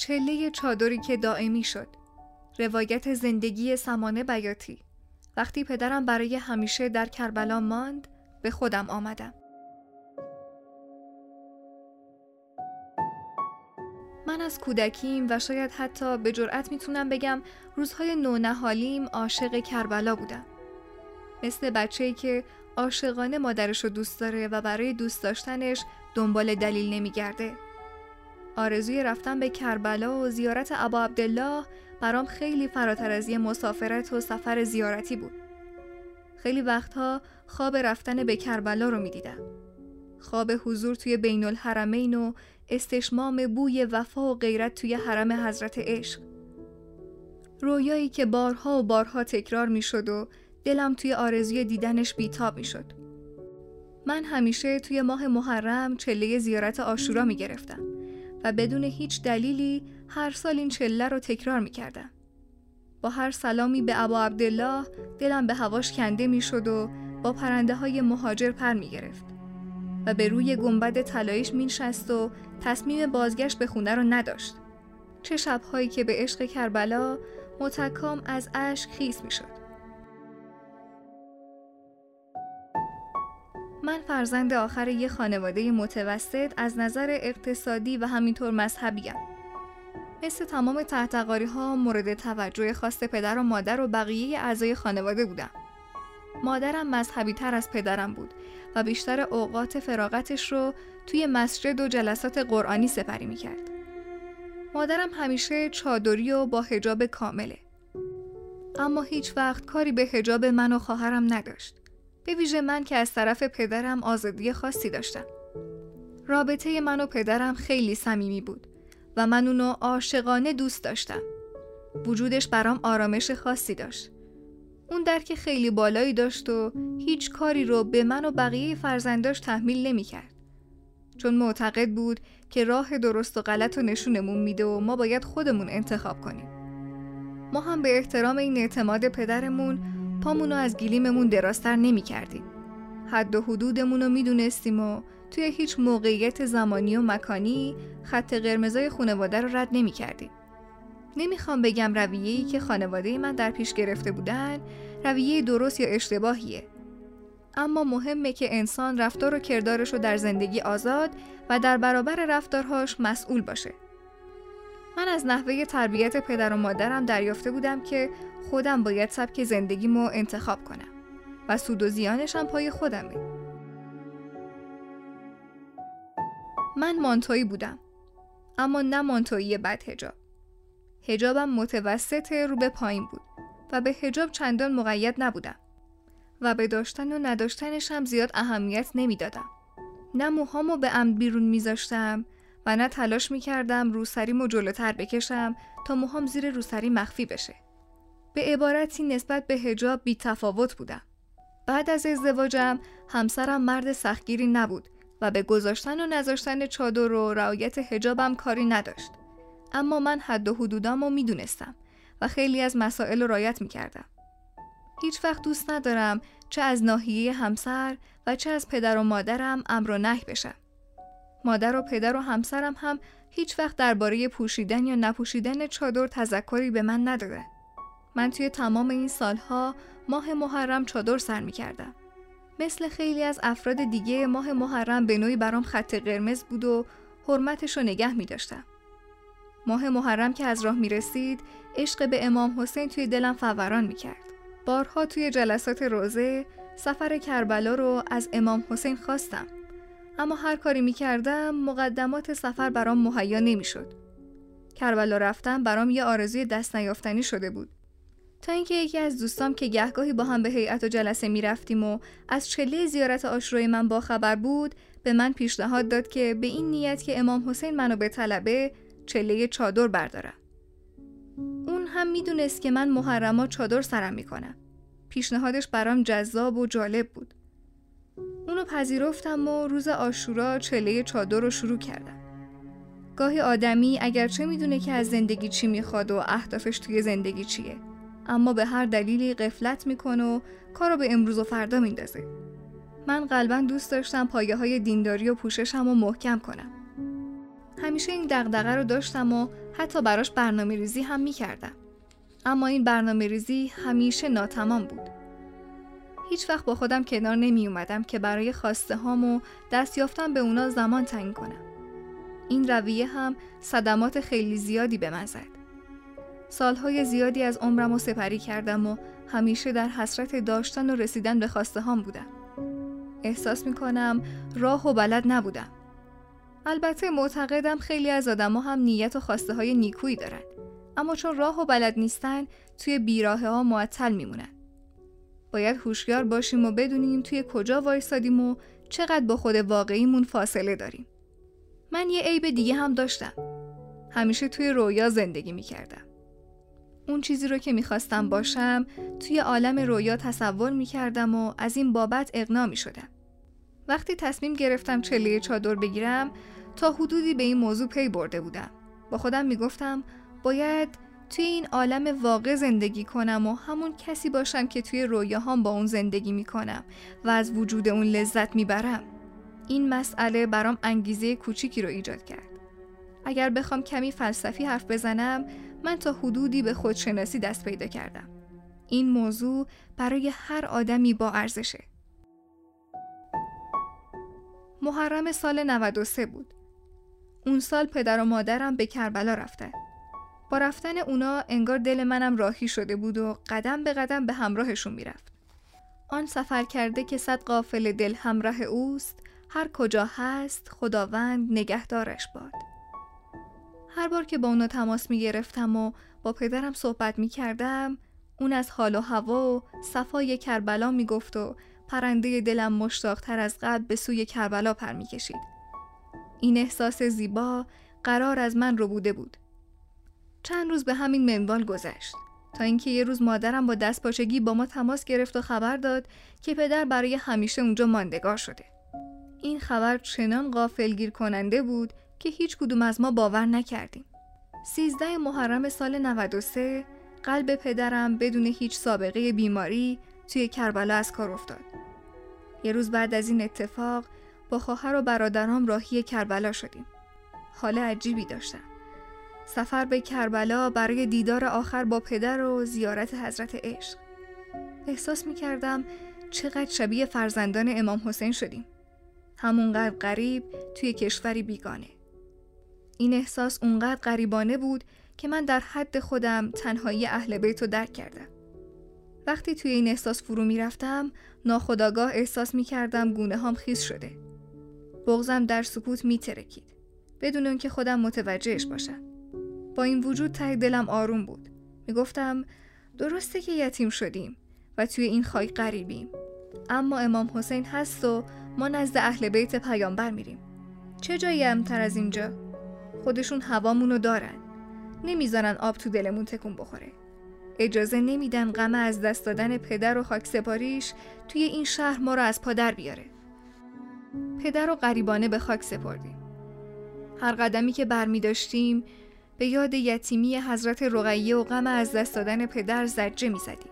چله چادری که دائمی شد. روایت زندگی سمانه بیاتی. وقتی پدرم برای همیشه در کربلا ماند، به خودم آمدم. من از کودکیم و شاید حتی به جرئت میتونم بگم روزهای نونهالیم عاشق کربلا بودم. مثل بچه‌ای که عاشقانه مادرشو دوست داره و برای دوست داشتنش دنبال دلیل نمیگرده. آرزوی رفتن به کربلا و زیارت ابا عبدالله برام خیلی فراتر از یه مسافرت و سفر زیارتی بود. خیلی وقتها خواب رفتن به کربلا رو میدیدم. خواب حضور توی بین الحرمین و استشمام بوی وفا و غیرت توی حرم حضرت عشق. رویایی که بارها و بارها تکرار میشد و دلم توی آرزوی دیدنش بیتاب میشد. من همیشه توی ماه محرم چله زیارت عاشورا میگرفتم و بدون هیچ دلیلی هر سال این چله رو تکرار میکردم. با هر سلامی به ابا عبدالله دلم به هواش کنده میشد و با پرنده های مهاجر پر میگرفت و به روی گنبد طلاییش مینشست و تصمیم بازگشت به خونه رو نداشت. چه شبهایی که به عشق کربلا متکام از اشک خیس میشد. من فرزند آخر یه خانواده متوسط از نظر اقتصادی و همینطور مذهبیم. مثل تمام تحتقاری ها مورد توجه خاص پدر و مادر و بقیه اعضای خانواده بودم. مادرم مذهبی تر از پدرم بود و بیشتر اوقات فراغتش رو توی مسجد و جلسات قرآنی سپری میکرد. مادرم همیشه چادری و با حجاب کامله. اما هیچ وقت کاری به حجاب من و خواهرم نداشت. به ویژه من که از طرف پدرم آزادی خاصی داشتم. رابطه من و پدرم خیلی صمیمی بود و من اونو عاشقانه دوست داشتم. وجودش برام آرامش خاصی داشت. اون درک خیلی بالایی داشت و هیچ کاری رو به من و بقیه فرزنداش تحمیل نمی کرد. چون معتقد بود که راه درست و غلط رو نشونمون میده و ما باید خودمون انتخاب کنیم. ما هم به احترام این اعتماد پدرمون پامونو از گلیممون درازتر نمی کردیم. حد و حدودمون رو می دونستیم و توی هیچ موقعیت زمانی و مکانی خط قرمزای خانواده رو رد نمی کردیم. نمیخوام بگم رویه‌ای که خانواده من در پیش گرفته بودن رویه درست یا اشتباهیه. اما مهمه که انسان رفتار و کردارش رو در زندگی آزاد و در برابر رفتارهاش مسئول باشه. من از نحوه تربیت پدر و مادرم دریافته بودم که خودم باید سبک زندگیمو انتخاب کنم و سود و زیانش هم پای خودمه. من مانتویی بودم، اما نه مانتویی بد حجاب. حجابم متوسط رو به پایین بود و به حجاب چندان مقید نبودم و به داشتن و نداشتنش هم زیاد اهمیت نمیدادم. نه موهامو به عمد بیرون میذاشتم و نه تلاش میکردم روسریمو جلوتر بکشم تا موهام زیر روسری مخفی بشه. به عبارتی نسبت به حجاب بی تفاوت بودم. بعد از ازدواجم همسرم مرد سختگیری نبود و به گذاشتن و نذاشتن چادر و رعایت حجابم کاری نداشت. اما من حد و حدودامو میدونستم و خیلی از مسائل رو رعایت میکردم. هیچ وقت دوست ندارم چه از ناحیه همسر و چه از پدر و مادرم امر و نهی بشم. مادر و پدر و همسرم هم هیچ وقت درباره پوشیدن یا نپوشیدن چادر تذکری به من ندادن. من توی تمام این سالها ماه محرم چادر سر میکردم. مثل خیلی از افراد دیگه ماه محرم به نوعی برام خط قرمز بود و حرمتش رو نگه می‌داشتم. ماه محرم که از راه می‌رسید، عشق به امام حسین توی دلم فوران می‌کرد. بارها توی جلسات روزه سفر کربلا رو از امام حسین خواستم. اما هر کاری می‌کردم مقدمات سفر برام مهیا نمی‌شد. کربلا رفتن برام یه آرزوی دست نیافتنی شده بود. تا اینکه یکی از دوستام که گهگاهی با هم به هیئت و جلسه میرفتیم و از چله زیارت عاشورای من با خبر بود، به من پیشنهاد داد که به این نیت که امام حسین منو به طلبه چله چادر بردارم. اون هم میدونست که من محرمات چادر سرم میکنم. پیشنهادش برام جذاب و جالب بود. اونو پذیرفتم و روز عاشورا چله چادر رو شروع کردم. گاهی آدمی اگرچه میدونه که از زندگی چی میخواد و اهدافش توی زندگی چیه، اما به هر دلیلی غفلت میکنه و کارو به امروز و فردا میندازه. من قلباً دوست داشتم پایه‌های دینداری و پوششمو محکم کنم. همیشه این دغدغه رو داشتم و حتی براش برنامه‌ریزی هم می‌کردم. اما این برنامه‌ریزی همیشه ناتمام بود. هیچ وقت با خودم کنار نمی اومدم که برای خواسته هام و دست یافتن به اونا زمان تعیین کنم. این رویه هم صدمات خیلی زیادی به من زد. سالهای زیادی از عمرم رو سپری کردم و همیشه در حسرت داشتن و رسیدن به خواسته هام بودم. احساس میکنم راه و بلد نبودم. البته معتقدم خیلی از آدما هم نیت و خواسته های نیکویی دارن، اما چون راه و بلد نیستن توی بیراهه ها معطل میمونن. باید هوشیار باشیم و بدونیم توی کجا وایسادیم و چقدر با خود واقعیمون فاصله داریم. من یه عیب دیگه هم داشتم. همیشه توی رویا زندگی میکردم. اون چیزی رو که میخواستم باشم توی عالم رویا تصور میکردم و از این بابت اغنا میشدم. وقتی تصمیم گرفتم چله چادر بگیرم تا حدودی به این موضوع پی برده بودم. با خودم میگفتم باید توی این عالم واقع زندگی کنم و همون کسی باشم که توی رویاهام با اون زندگی میکنم و از وجود اون لذت میبرم. این مسئله برام انگیزه کوچیکی رو ایجاد کرد. اگر بخوام کمی فلسفی حرف بزنم، من تا حدودی به خودشناسی دست پیدا کردم. این موضوع برای هر آدمی با ارزشه. محرم سال 93 بود. اون سال پدر و مادرم به کربلا رفتن. با رفتن اونا انگار دل منم راهی شده بود و قدم به قدم به همراهشون میرفت. آن سفر کرده که 100 قافله دل همراه اوست، هر کجا هست خداوند نگهدارش باد. هر بار که با اونا تماس میگرفتم و با پدرم صحبت میکردم، اون از حال و هوا و صفای کربلا میگفت و پرنده دلم مشتاق‌تر از قبل به سوی کربلا پر میکشید. این احساس زیبا قرار از من ربوده بود. چند روز به همین منوال گذشت تا اینکه یه روز مادرم با دستپاچگی با ما تماس گرفت و خبر داد که پدر برای همیشه اونجا ماندگار شده. این خبر چنان غافلگیر کننده بود که هیچ کدوم از ما باور نکردیم. 13 محرم سال 93 قلب پدرم بدون هیچ سابقه بیماری توی کربلا از کار افتاد. یه روز بعد از این اتفاق با خواهر و برادرام راهی کربلا شدیم. حال عجیبی داشتم. سفر به کربلا برای دیدار آخر با پدر و زیارت حضرت عشق. احساس می‌کردم چقدر شبیه فرزندان امام حسین شدیم. همونقدر غریب توی کشوری بیگانه. این احساس اونقدر غریبانه بود که من در حد خودم تنهایی اهل بیت رو درک کردم. وقتی توی این احساس فرو میرفتم، ناخودآگاه احساس میکردم گونه هام خیس شده. بغضم در سکوت میترکید، بدون اون که خودم متوجهش باشم. با این وجود ته دلم آروم بود. میگفتم درسته که یتیم شدیم و توی این خاک غریبیم، اما امام حسین هست و ما نزد اهل بیت پیامبر میریم. چه جایی امن‌تر از اینجا؟ خودشون هوامونو دارن. نمیذارن آب تو دلمون تکون بخوره. اجازه نمیدن غم از دست دادن پدر و خاک سپاریش توی این شهر ما رو از پا در بیاره. پدر رو غریبانه به خاک سپردیم. هر قدمی که برمی داشتیم به یاد یتیمی حضرت رقیه و غم از دست دادن پدر زجه می زدیم.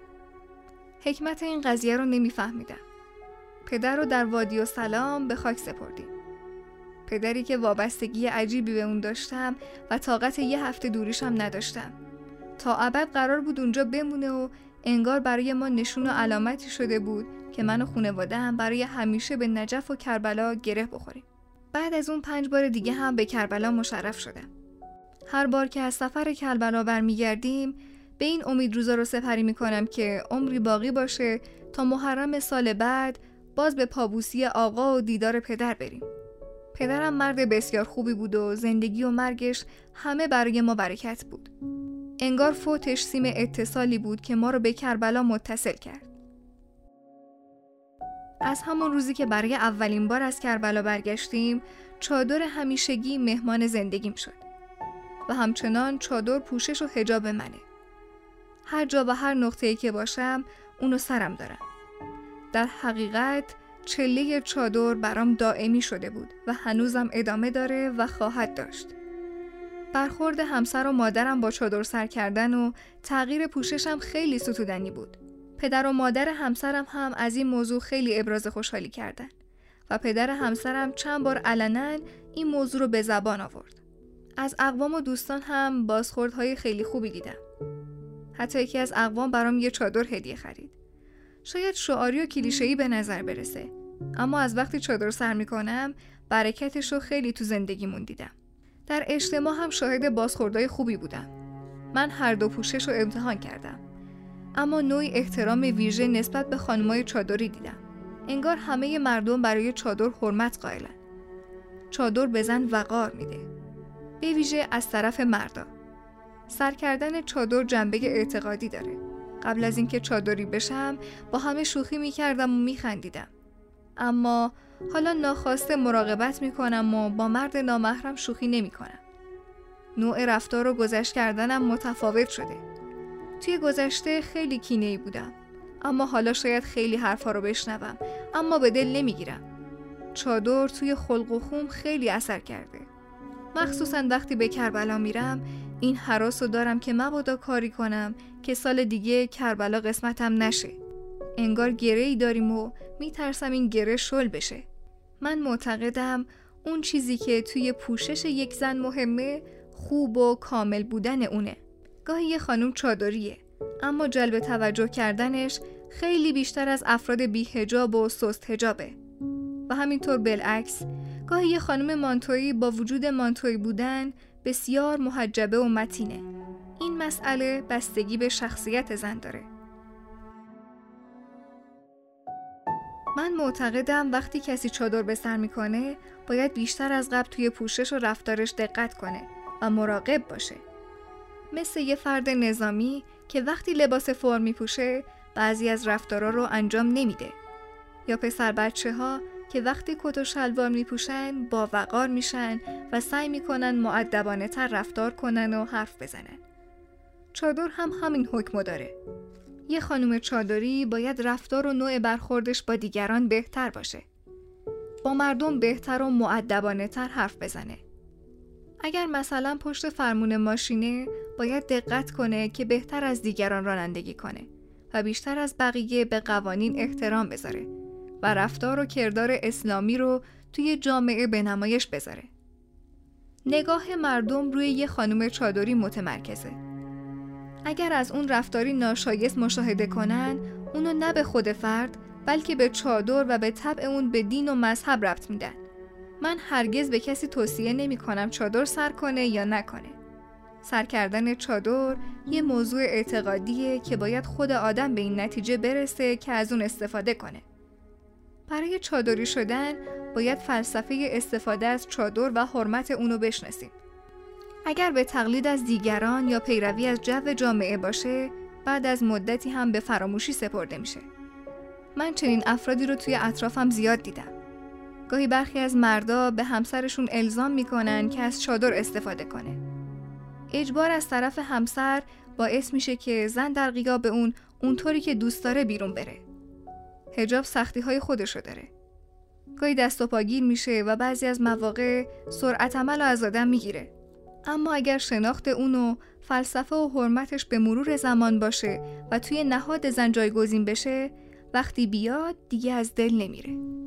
حکمت این قضیه رو نمی فهمیدم. پدر رو در وادی و سلام به خاک سپردیم. پدری که وابستگی عجیبی به اون داشتم و طاقت 1 هفته دوریشم نداشتم. تا ابد قرار بود اونجا بمونه و انگار برای ما نشون و علامتی شده بود که من و خانواده‌ام برای همیشه به نجف و کربلا گره بخوریم. بعد از اون 5 بار دیگه هم به کربلا مشرف شدم. هر بار که از سفر کربلا برمیگردیم به این امید روزا رو سپری میکنم که عمری باقی باشه تا محرم سال بعد باز به پابوسی آقا و دیدار پدر بریم. پدرم مرد بسیار خوبی بود و زندگی و مرگش همه برای ما برکت بود. انگار فوتش سیم اتصالی بود که ما رو به کربلا متصل کرد. از همون روزی که برای اولین بار از کربلا برگشتیم، چادر همیشگی مهمان زندگیم شد. و همچنان چادر پوشش و حجاب منه. هر جا و هر نقطه‌ای که باشم، اونو سرم دارم. در حقیقت چله چادر برام دائمی شده بود و هنوزم ادامه داره و خواهد داشت. برخورد همسر و مادرم با چادر سر کردن و تغییر پوششم خیلی ستودنی بود. پدر و مادر همسرم هم از این موضوع خیلی ابراز خوشحالی کردن و پدر همسرم چند بار علنا این موضوع رو به زبان آورد. از اقوام و دوستان هم بازخوردهای خیلی خوبی دیدم. حتی یکی از اقوام برام یه چادر هدیه خرید. شاید شعاری و کلیشه‌ای به نظر برسه، اما از وقتی چادر سر میکنم برکتش رو خیلی تو زندگیمون دیدم. در اجتماع هم شاهد بازخوردهای خوبی بودم. من هر دو پوشش رو امتحان کردم، اما نوعی احترام ویژه نسبت به خانمای چادری دیدم. انگار همه مردم برای چادر حرمت قائلن. چادر به زن وقار میده، به ویژه از طرف مردا. سر کردن چادر جنبه اعتقادی داره. قبل از اینکه چادری بشم با همه شوخی میکردم و میخندیدم، اما حالا ناخواسته مراقبت میکنم و با مرد نامحرم شوخی نمیکنم. نوع رفتار و گذشت کردنم متفاوت شده. توی گذشته خیلی کینه‌ای بودم، اما حالا شاید خیلی حرفا رو بشنوم اما به دل نمیگیرم. چادر توی خلق و خوم خیلی اثر کرده. مخصوصا وقتی به کربلا میرم این هراس رو دارم که مبادا کاری کنم که سال دیگه کربلا قسمتم نشه. انگار گره‌ای داریم و میترسم این گره شل بشه. من معتقدم اون چیزی که توی پوشش یک زن مهمه خوب و کامل بودن اونه. گاهی یه خانم چادریه، اما جلب توجه کردنش خیلی بیشتر از افراد بی حجاب و سست حجابه. و همینطور بالعکس، گاهی یه خانم مانتویی با وجود مانتویی بودن بسیار محجبه و متینه. این مسئله بستگی به شخصیت زن داره. من معتقدم وقتی کسی چادر به سر میکنه باید بیشتر از قبل توی پوشش و رفتارش دقت کنه و مراقب باشه. مثل یه فرد نظامی که وقتی لباس فرم میپوشه بعضی از رفتارا رو انجام نمیده، یا پسر بچه ها که وقتی کت و شلوار میپوشن با وقار میشن و سعی میکنن مؤدبانه تر رفتار کنن و حرف بزنن. چادر هم همین حکمو داره. یه خانم چادری باید رفتار و نوع برخوردش با دیگران بهتر باشه. با مردم بهتر و مؤدبانه تر حرف بزنه. اگر مثلا پشت فرمون ماشینه باید دقت کنه که بهتر از دیگران رانندگی کنه و بیشتر از بقیه به قوانین احترام بذاره و رفتار و کردار اسلامی رو توی جامعه به نمایش بذاره. نگاه مردم روی یه خانم چادری متمرکزه. اگر از اون رفتاری ناشایست مشاهده کنن، اونو نه به خود فرد بلکه به چادر و به طبع اون به دین و مذهب ربط میدن. من هرگز به کسی توصیه نمی کنم چادر سر کنه یا نکنه. سر کردن چادر یه موضوع اعتقادیه که باید خود آدم به این نتیجه برسه که از اون استفاده کنه. برای چادری شدن باید فلسفه استفاده از چادر و حرمت اونو بشناسیم. اگر به تقلید از دیگران یا پیروی از جو جامعه باشه، بعد از مدتی هم به فراموشی سپرده میشه. من چنین افرادی رو توی اطرافم زیاد دیدم. گاهی برخی از مردا به همسرشون الزام میکنن که از چادر استفاده کنه. اجبار از طرف همسر باعث میشه که زن در غیاب اونطوری که دوست داره بیرون بره. حجاب سختی‌های خودشو داره. گاهی دست و پاگیر میشه و بعضی از مواقع سرعت عمل رو از آدم میگیره. اما اگر شناخت اونو فلسفه و حرمتش به مرور زمان باشه و توی نهاد زن جایگزین بشه، وقتی بیاد دیگه از دل نمیره.